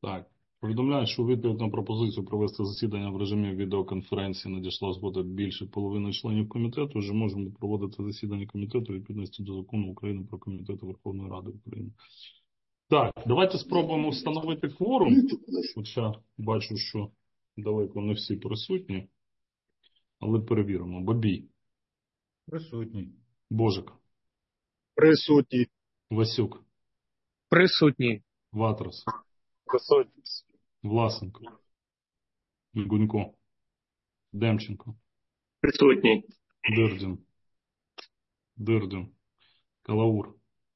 Так. Повідомляю, що у відповідь на пропозицію провести засідання в режимі відеоконференції надійшла згода більше половини членів комітету. Вже можемо проводити засідання комітету у відповідності до закону України про комітети Верховної Ради України. Так, давайте спробуємо встановити кворум. Хоча бачу, що далеко не всі присутні. Але перевіримо. Бабій. Присутній. Божик. Присутній. Васюк. Присутній. Ватрас. Присутній. Власенко. Гунько. Демченко. Присутній. Дирдін. Дирдін. Калаур.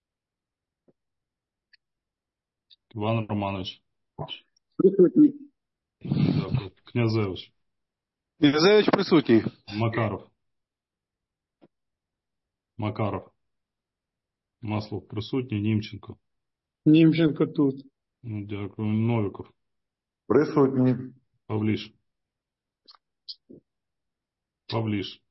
Іван Романович. Присутній. Дякую. Князевич. Князевич присутній. Макаров. Макаров. Маслов присутній. Німченко. Німченко тут. Ну, дякую. Новіков. Присутній. Павліш. Павліш.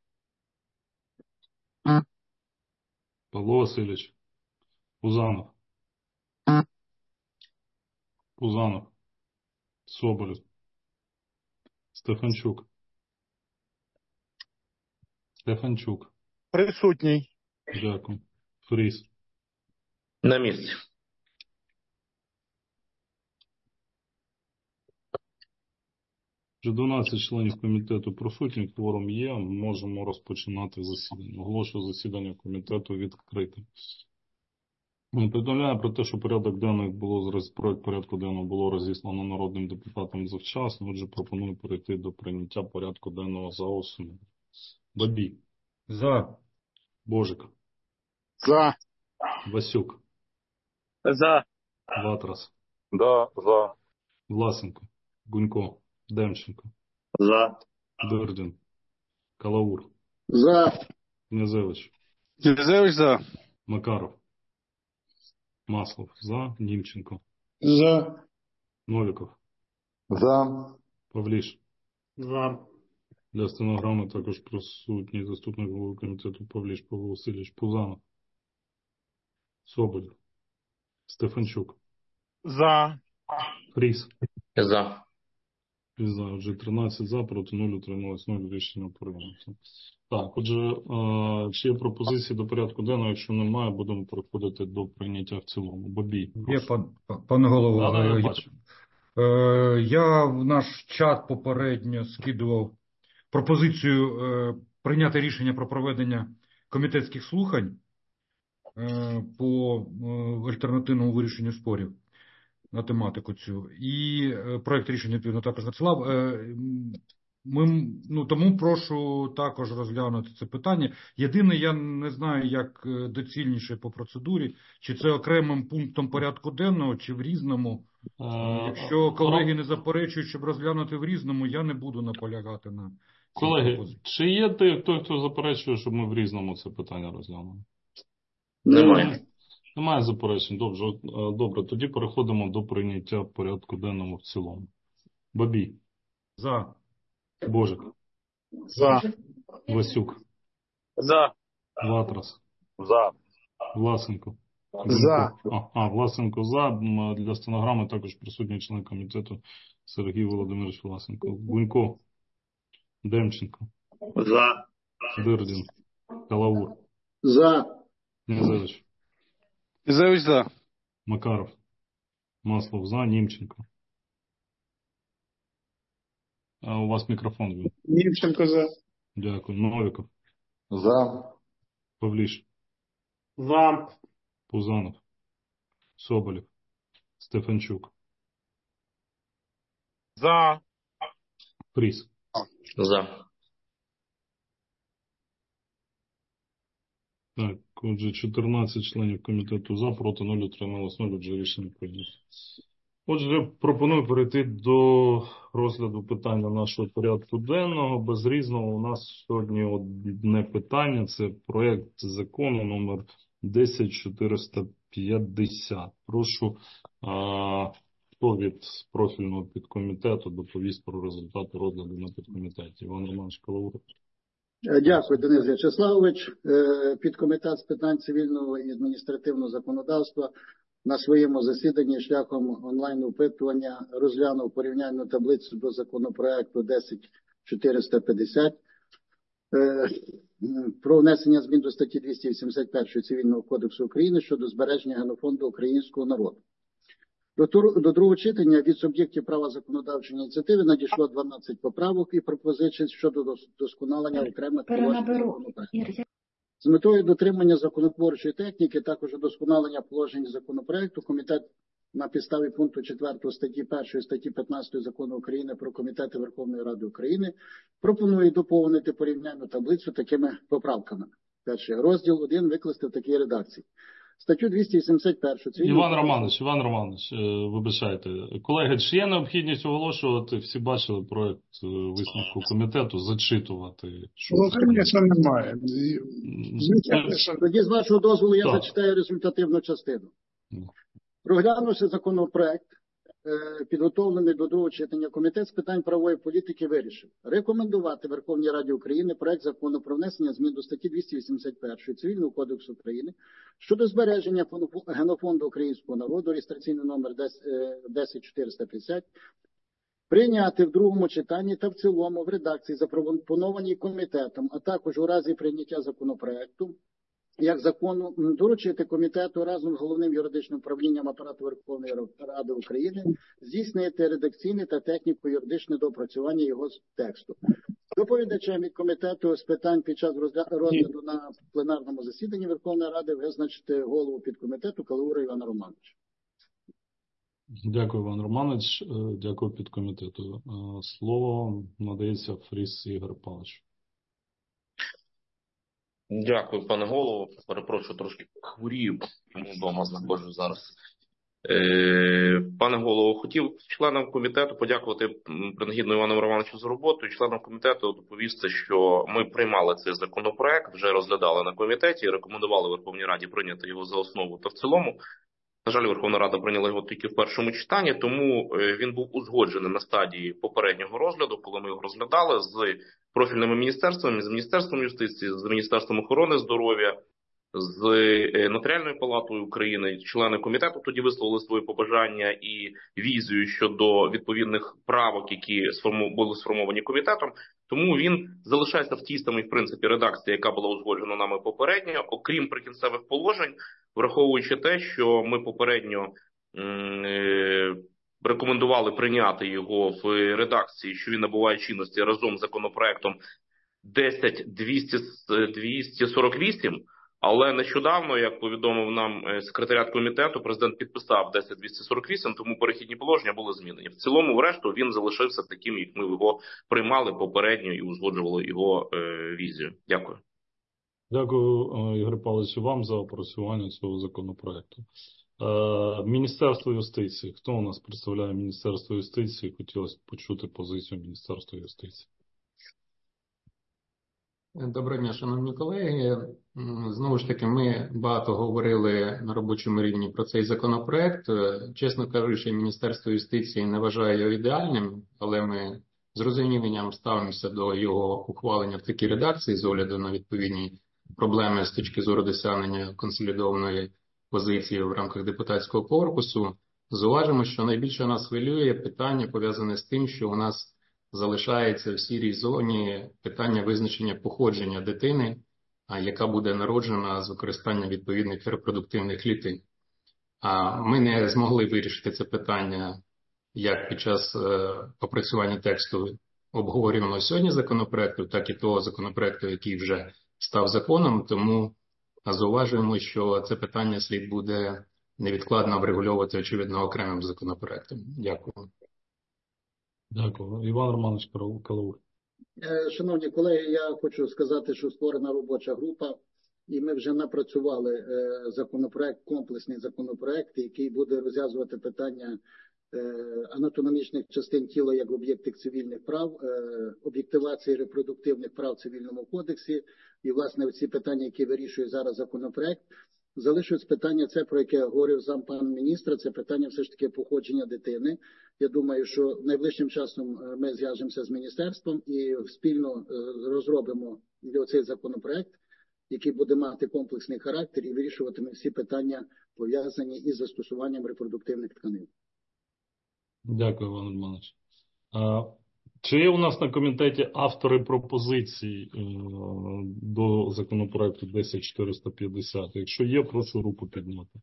Павло Васильович. Пузанов. Пузанов. Соболєв. Стефанчук. Стефанчук. Присутній. Дякую. Фріс. На місці. Вже 12 членів комітету присутні, кворум є, можемо розпочинати засідання. Оголошую засідання комітету відкритим. Повідомляю про те, що порядок денний проект порядку денного було розіслано народним депутатам завчасно, отже пропоную перейти до прийняття порядку денного за основу. Бабій. За. Божик. За. Васюк. За. Ватрас. Да, за. Власенко. Гунько. Демченко. За. Дирдін. Калаур. За. Князевич. Князевич за. Макаров. Маслов. За. Німченко. За. Новіков. За. Павліш. За. Для стенограми також присутній заступник голови комітету Павліш Павло Васильович. Пузанов. Соболєв. Стефанчук. За. Фріс. За. За. Отже, 13 за, проти 0, утрималось 0, рішення прийнято. Так, отже, чи є пропозиції до порядку денного? Якщо немає, будемо переходити до прийняття в цілому. Бабій. Є, пане голово. Я бачу. Я в наш чат попередньо скидував пропозицію прийняти рішення про проведення комітетських слухань по альтернативному вирішенню спорів на тематику цю. І проект рішення відповідно також надсилав. Тому прошу також розглянути це питання. Єдине, я не знаю, як доцільніше по процедурі, чи це окремим пунктом порядку денного, чи в різному. Якщо колеги не заперечують, щоб розглянути в різному, я не буду наполягати на цій Колеги, пропозиції. чи є той, хто заперечує, щоб ми в різному це питання розглянули? Немає. Немає заперечень. Добре, тоді переходимо до прийняття порядку денного в цілому. Бабій. За. Божик. За. Васюк. За. Ватрас. За. Власенко. За. Власенко за. Для стенограми також присутній член комітету Сергій Володимирович Власенко. Гунько. Демченко. За. Дирдін. Калаур. За. Князевич. Князевич за. Макаров. Маслов за. Німченко. У вас мікрофон. Німченко за. Дякую. Новіков. За. Павліш. За. Пузанов. Соболєв. Стефанчук. За. Фріс. За. Так, отже, 14 членів комітету за, проти 0, утрималось 0, отже, рішення прийнято. Отже, пропоную перейти до розгляду питання нашого порядку денного. Без різного у нас сьогодні одне питання. Це проєкт закону номер 10450. Прошу, хто від профільного підкомітету доповість про результати розгляду на підкомітеті. Іван Романович Калаур. Дякую, Денис В'ячеславович. Підкомітет з питань цивільного і адміністративного законодавства на своєму засіданні шляхом онлайн-опитування розглянув порівняльну таблицю до законопроекту 10450 про внесення змін до статті 281 Цивільного кодексу України щодо збереження генофонду українського народу. До другого читання від суб'єктів права законодавчої ініціативи надійшло 12 поправок і пропозицій щодо досконалення окремих положень законопроекту. З метою дотримання законотворчої техніки, також удосконалення положень законопроекту, комітет на підставі пункту 4 статті 1 статті 15 Закону України про комітети Верховної Ради України пропонує доповнити порівняльну таблицю такими поправками. Перший розділ 1 викласти в такій редакції. Статтю 271. Іван Романович, вибачайте. Колеги, чи є необхідність оголошувати, всі бачили проект висновку комітету, зачитувати? Звісно, немає. Тоді, з вашого дозволу, я зачитаю результативну частину. Проглянувши законопроект, підготовлений до другого читання, Комітет з питань правової політики вирішив рекомендувати Верховній Раді України проект закону про внесення змін до статті 281 Цивільного кодексу України щодо збереження генофонду українського народу, реєстраційний номер 10450, прийняти в другому читанні та в цілому в редакції, запропонованій комітетом, а також у разі прийняття законопроекту, як закону, доручити комітету разом з Головним юридичним управлінням Апарату Верховної Ради України здійснити редакційне та техніко-юридичне доопрацювання його тексту. Доповідачем від комітету з питань під час розгляду на пленарному засіданні Верховної Ради визначити голову підкомітету Калаура Івана Романовича. Дякую, Іван Романович. Дякую підкомітету. Слово надається Фріс Ігор Павлович. Дякую, пане голово. Перепрошую, трошки хворію, тому вдома знаходжусь зараз. Пане голово, хотів членам комітету подякувати принагідно Івану Романовичу за роботу і членам комітету доповісти, що ми приймали цей законопроект, вже розглядали на комітеті і рекомендували Верховній Раді прийняти його за основу та в цілому. На жаль, Верховна Рада прийняла його тільки в першому читанні, тому він був узгоджений на стадії попереднього розгляду, коли ми його розглядали з профільними міністерствами, з Міністерством юстиції, з Міністерством охорони здоров'я, з Нотаріальною палатою України. Члени комітету тоді висловили свої побажання і візію щодо відповідних правок, які були сформовані комітетом. Тому він залишається в тій самій, в принципі, редакції, яка була узгоджена нами попередньо, окрім прикінцевих положень, враховуючи те, що ми попередньо рекомендували прийняти його в редакції, що він набуває чинності разом з законопроектом 10248, але нещодавно, як повідомив нам секретаріат комітету, президент підписав 10248, тому перехідні положення були змінені. В цілому, врешту, він залишився таким, як ми його приймали попередньо і узгоджували його візію. Дякую. Дякую, Ігор Павлович, вам за опрацювання цього законопроекту. Міністерство юстиції. Хто у нас представляє Міністерство юстиції? Хотілося б почути позицію Міністерства юстиції. Доброго дня, шановні колеги. Знову ж таки, ми багато говорили на робочому рівні про цей законопроект. Чесно кажучи, Міністерство юстиції не вважає його ідеальним, але ми з розумінням ставимося до його ухвалення в такій редакції з огляду на відповідні проблеми з точки зору досягнення консолідованої позиції в рамках депутатського корпусу. Зауважимо, що найбільше нас хвилює питання, пов'язане з тим, що у нас залишається в сірій зоні питання визначення походження дитини, яка буде народжена з використанням відповідних репродуктивних клітин. Ми не змогли вирішити це питання як під час опрацювання тексту обговорюваного сьогодні законопроекту, так і того законопроекту, який вже став законом, тому зауважуємо, що це питання слід буде невідкладно врегульовувати, очевидно, окремим законопроектом. Дякую. Дякую. Іван Романович Калаур. Шановні колеги, я хочу сказати, що створена робоча група, і ми вже напрацювали законопроект, комплексний законопроект, який буде розв'язувати питання анатомічних частин тіла як об'єктів цивільних прав, об'єктивації репродуктивних прав в Цивільному кодексі. І, власне, ці питання, які вирішує зараз законопроект, залишилось питання, це, про яке говорив пан міністра, це питання все ж таки походження дитини. Я думаю, що найближчим часом ми зв'яжемося з міністерством і спільно розробимо цей законопроект. який буде мати комплексний характер і вирішуватиме всі питання, пов'язані із застосуванням репродуктивних тканин. Дякую, Іван Романович. Чи є у нас на комітеті автори пропозицій до законопроекту 10450? Якщо є, прошу руку підняти.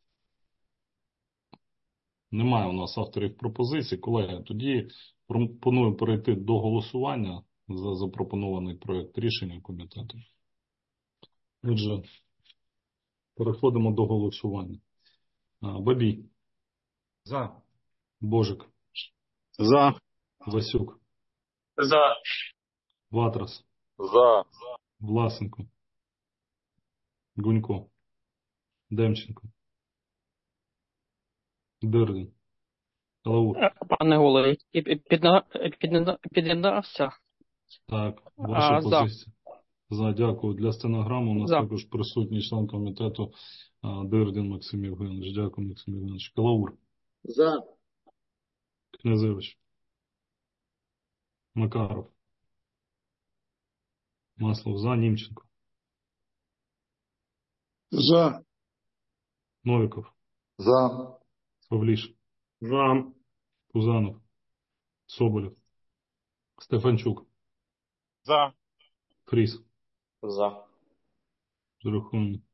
Немає у нас авторів пропозицій. Колеги, тоді пропоную перейти до голосування за запропонований проект рішення комітету. Отже, переходимо до голосування. Бабій. За. Божик. За. Васюк. За. Ватрас. За. Власенко. Гунько. Демченко. Дирдін. Калаур. Пане голові, під'єднався. Так, ваша За. позиція. За, дякую. Для стенограми у нас За. також присутній член комітету Дирдін Максим Євгенович. Дякую, Максим Євгенович. Калаур. За. Князевич. Макаров. Маслов. За. Німченко. За. Новиков. За. Павліш. За. Пузанов. Соболєв. Стефанчук. За. Фріс. За. Зараховано.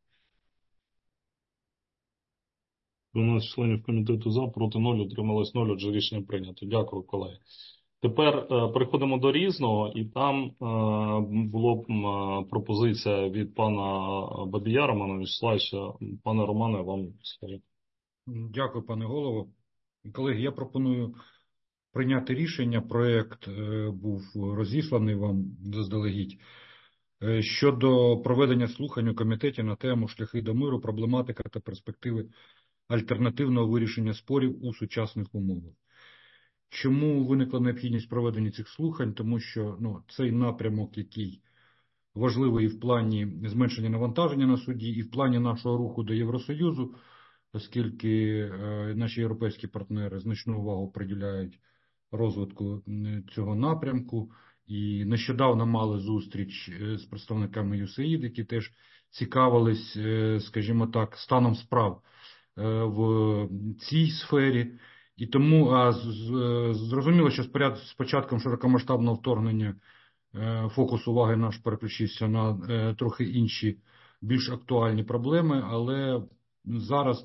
12 членів комітету за, проти 0, утрималось 0, отже рішення прийнято. Дякую, колеги. Тепер переходимо до різного, і там була пропозиція від пана Бабія Романа Вячеславовича. Пане Романе, вам слово. Дякую, пане голово. Колеги, я пропоную прийняти рішення. Проект був розісланий вам заздалегідь. Щодо проведення слухань у комітеті на тему «Шляхи до миру, проблематика та перспективи альтернативного вирішення спорів у сучасних умовах». Чому виникла необхідність проведення цих слухань? Тому що цей напрямок, який важливий і в плані зменшення навантаження на суді, і в плані нашого руху до Євросоюзу, оскільки наші європейські партнери значну увагу приділяють розвитку цього напрямку. І нещодавно мали зустріч з представниками USAID, які теж цікавились, скажімо так, станом справ в цій сфері. І тому зрозуміло, що з початком широкомасштабного вторгнення фокус уваги наш переключився на трохи інші, більш актуальні проблеми, але зараз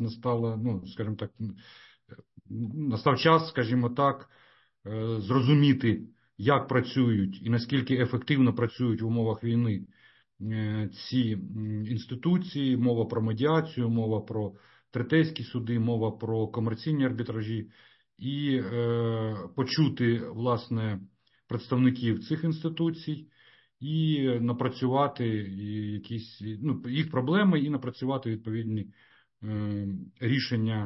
настав час, скажімо так, зрозуміти, як працюють і наскільки ефективно працюють в умовах війни ці інституції, мова про медіацію, мова про третейські суди, мова про комерційні арбітражі, і почути, власне, представників цих інституцій і напрацювати якісь їх проблеми і напрацювати відповідні рішення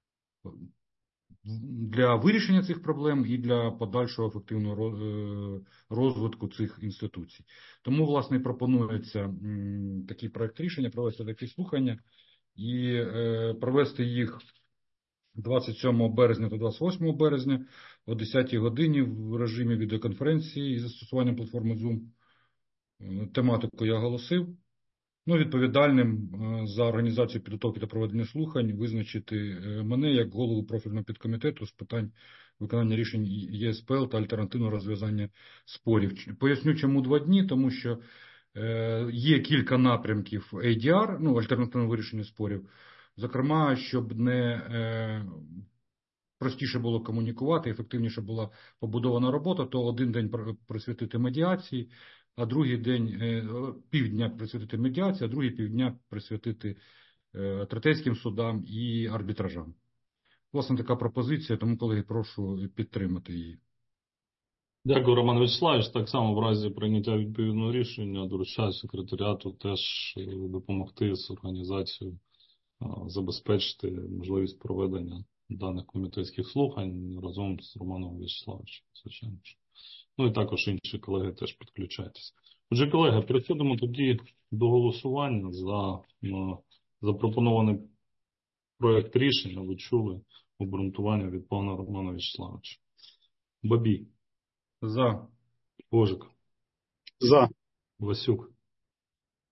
для вирішення цих проблем і для подальшого ефективного розвитку цих інституцій. Тому, власне, і пропонується такий проект рішення, провести такі слухання і провести їх 27 березня та 28 березня о 10 годині в режимі відеоконференції із застосуванням платформи Zoom. Тематику я оголосив. Відповідальним за організацію підготовки та проведення слухань визначити мене як голову профільного підкомітету з питань виконання рішень ЄСПЛ та альтернативного розв'язання спорів. Поясню, чому 2 дні, тому що є кілька напрямків ADR, альтернативного вирішення спорів, зокрема, щоб не простіше було комунікувати, ефективніше була побудована робота, то один день присвятити медіації, а другий день, півдня присвятити медіації, а другий півдня присвятити третейським судам і арбітражам. Власне, така пропозиція, тому, колеги, прошу підтримати її. Дякую, Роман Вячеславович. Так само в разі прийняття відповідного рішення доручаю секретаріату теж допомогти з організацією, забезпечити можливість проведення даних комітетських слухань разом з Романом Вячеславовичем, звичайно. І також інші колеги теж підключайтеся. Отже, колеги, переходимо тоді до голосування за запропонований проект рішення. Ви чули обґрунтування від пана Романа Вячеславовича. Бабій. За. Божик. За. Васюк.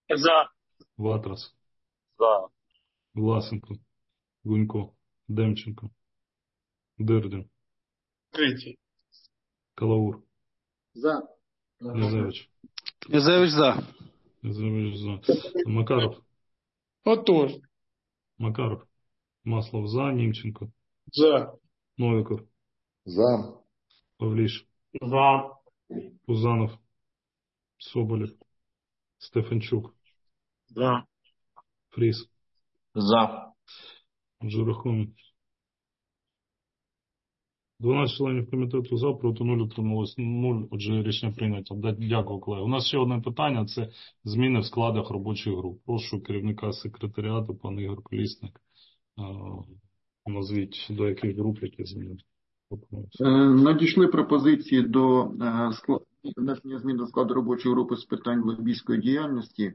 За. Ватрас, За. Власенко, Гунько, Демченко, Дирдін, Третій. Калаур, За. Князевич. Князевич за. Князевич за. Макаров, Отож. Макаров, Маслов за, Німченко, За. Новіков, За. Павліш, За. Пузанов, Соболєв, Стефанчук, За. Фріс. За. Отже, рахуємо. 12 членів комітету за, проти 0, утрималось 0. Отже, рішення прийнято. Дякую, колеги. У нас ще одне питання – це зміни в складах робочих груп. Прошу керівника секретаріату, пан Ігор Колісник, назвіть, до яких груп які зміни пропонуються. Надійшли пропозиції до внесення змін до складу робочої групи з питань лобійської діяльності.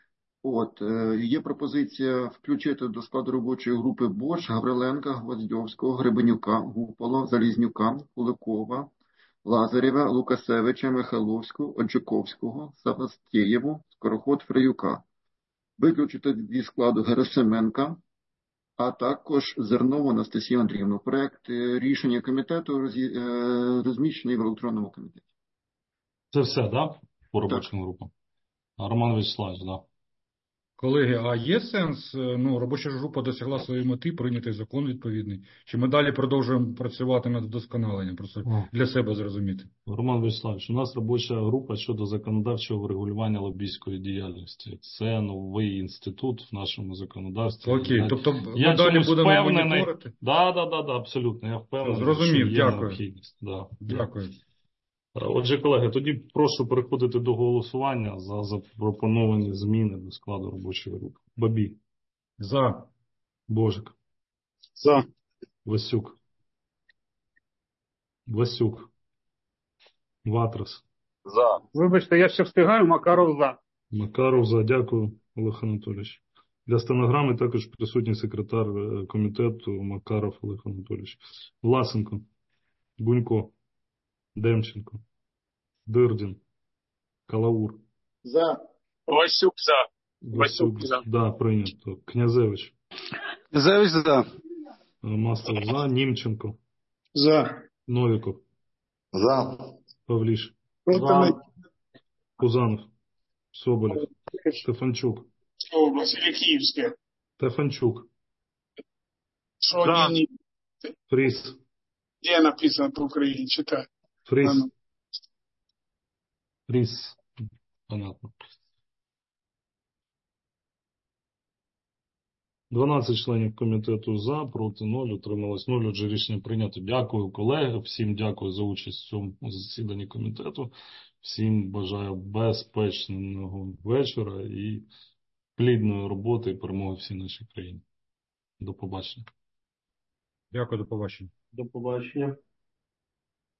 Є пропозиція включити до складу робочої групи Бош, Гавриленка, Гвоздьовського, Гребенюка, Гупола, Залізнюка, Куликова, Лазарєва, Лукасевича, Михайловського, Оджиковського, Савастєєву, Скороход, Фреюка. Виключити зі складу Герасименка, а також Зернову Анастасію Андріївну. Проект рішення комітету розміщений в електронному комітеті. Це все, да? По робочим групам? Роман Вячеславович, да. Колеги, а є сенс, робоча група досягла своєї мети, прийнятий закон відповідний? Чи ми далі продовжуємо працювати над вдосконаленням? Просто для себе зрозуміти. Роман Вячеславович, у нас робоча група щодо законодавчого врегулювання лобійської діяльності. Це новий інститут в нашому законодавстві. Окей, тобто я ми далі будемо впевнений. моніторити? Да, абсолютно. Я впевнений, Зрозумів, що є дякую. необхідність. Да. Дякую. Отже, колеги, тоді прошу переходити до голосування за запропоновані зміни до складу робочої групи. Бабій. За. Божик. За. Васюк. Васюк. Ватрас. За. Вибачте, я ще встигаю, Макаров за. Макаров за. Дякую, Олег Анатолійович. Для стенограми також присутній секретар комітету Макаров Олег Анатолійович. Власенко. Гунько. Демченко. Дирдін. Калаур. За. Васюк за. Васюк за. Да, прийнято. Князевич. Князевич за. Маслов за. Німченко. За. Новіков. За. Павліш. За. Пузанов. Соболєв. Стефанчук. Область или Киевская? Стефанчук. Что Да. не... Фріс. Где написано по Украине? Читай. Фріс. Фріс. Понятно. 12 членів комітету за, проти 0, утрималось 0. Отже, рішення прийнято. Дякую, колеги. Всім дякую за участь в цьому засіданні комітету. Всім бажаю безпечного вечора і плідної роботи і перемоги всій нашій країні. До побачення. Дякую, до побачення. До побачення.